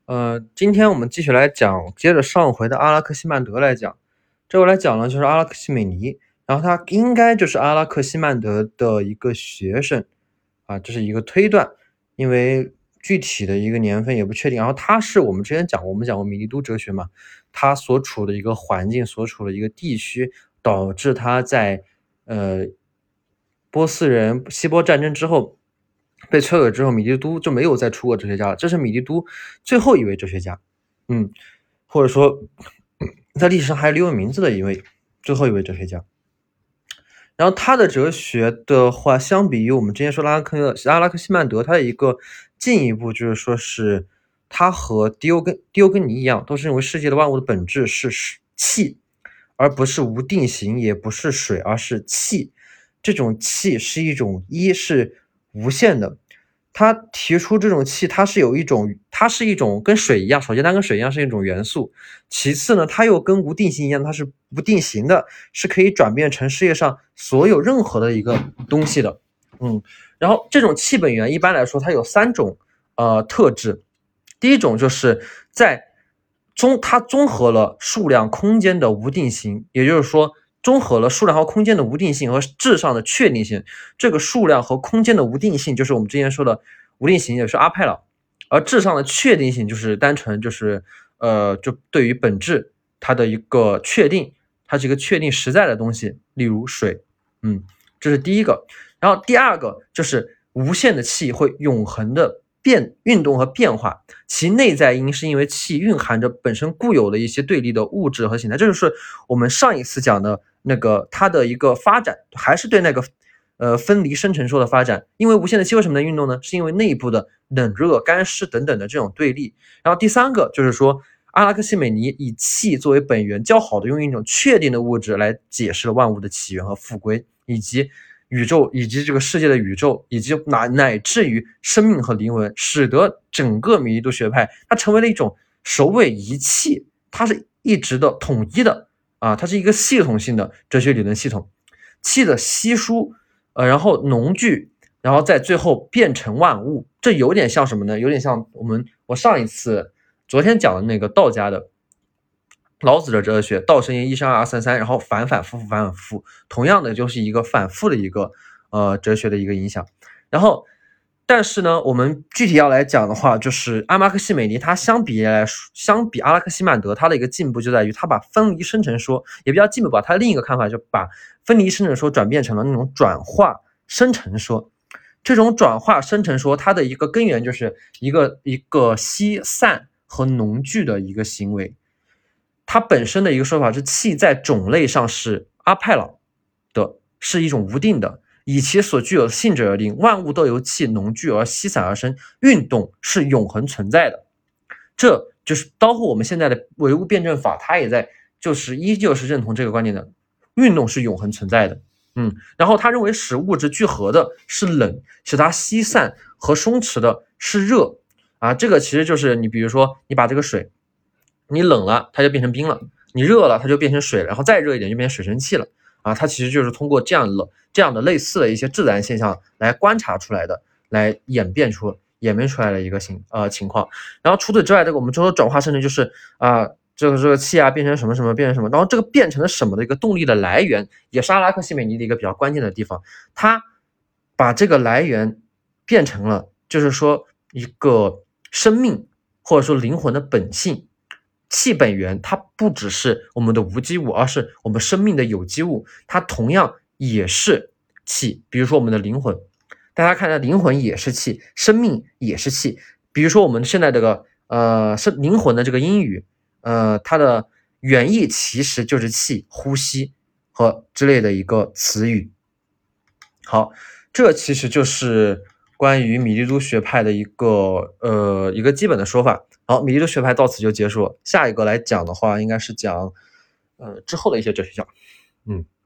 今天我们继续来讲，接着上回的阿拉克西曼德来讲。这回来讲呢，就是阿拉克西美尼，然后他应该就是阿拉克西曼德的一个学生啊，这是一个推断，因为具体的一个年份也不确定。然后他是我们之前讲过，我们讲过米利都哲学嘛，他所处的一个环境，所处的一个地区，导致他在波斯人希波战争之后被摧毁之后，米利都就没有再出过哲学家了。这是米利都最后一位哲学家，或者说在历史上还留有名字的最后一位哲学家。然后他的哲学的话，相比于我们之前说阿拉克西曼德，他的一个进一步就是说是他和狄欧根尼一样，都是认为世界的万物的本质是气，而不是无定型，也不是水，而是气。这种气是一种是无限的。他提出这种气，它是一种跟水一样，首先它跟水一样是一种元素，其次呢，它又跟无定型一样，它是不定型的，是可以转变成世界上所有任何的一个东西的。然后这种气本源一般来说它有3种特质。第一种就是它综合了数量空间的无定型，也就是说综合了数量和空间的无定性和质上的确定性。这个数量和空间的无定性就是我们之前说的无定型，也是阿派朗，而质上的确定性就是单纯就是就对于本质它的一个确定，它是一个确定实在的东西，例如水。这是第一个。然后第二个就是无限的气会永恒的运动和变化，其内在因是因为气蕴含着本身固有的一些对立的物质和形态。这就是我们上一次讲的那个它的一个发展，还是对那个分离生成说的发展。因为无限的气为什么能运动呢？是因为内部的冷热干湿等等的这种对立。然后第三个就是说阿拉克西美尼以气作为本源，较好的用一种确定的物质来解释了万物的起源和复归，以及宇宙，以及这个世界的宇宙，以及乃至于生命和灵魂，使得整个米利都学派它成为了一种首尾一气，它是一直的统一的它是一个系统性的哲学理论系统。气的稀疏然后浓聚，然后在最后变成万物。这有点像什么呢？有点像我上一次昨天讲的那个道家的老子的哲学，道生一，一生二，二生三，然后反反复复，同样的就是一个反复的一个哲学的一个影响。然后但是呢，我们具体要来讲的话，就是阿拉克西美尼他相比阿拉克西曼德，他的一个进步就在于他把分离生成说，也比较进步吧。他另一个看法就把分离生成说转变成了那种转化生成说。这种转化生成说，它的一个根源就是一个稀散和浓聚的一个行为。它本身的一个说法是气在种类上是阿派朗的，是一种无定的，以其所具有的性质而定，万物都由气浓聚而稀散而生，运动是永恒存在的。这就是包括我们现在的唯物辩证法，它也在依旧是认同这个观点的，运动是永恒存在的。然后他认为使物质聚合的是冷，使它稀散和松弛的是热这个其实就是你比如说你把这个水你冷了它就变成冰了，你热了它就变成水了，然后再热一点就变成水蒸气了它其实就是通过这样的类似的一些自然现象来观察出来的，来演变出来的一个情况。然后除此之外，这个我们说转化生成就是这个气变成什么什么变成什么，然后这个变成了什么的一个动力的来源，也是阿拉克西美尼的一个比较关键的地方。他把这个来源变成了就是说一个生命或者说灵魂的本性。气本源它不只是我们的无机物，而是我们生命的有机物，它同样也是气。比如说我们的灵魂，大家看一下，灵魂也是气，生命也是气。比如说我们现在这个是灵魂的这个英语它的原意其实就是气、呼吸和之类的一个词语。好，这其实就是关于米利都学派的一个基本的说法。好，米利都学派到此就结束了。下一个来讲的话，应该是讲之后的一些哲学家。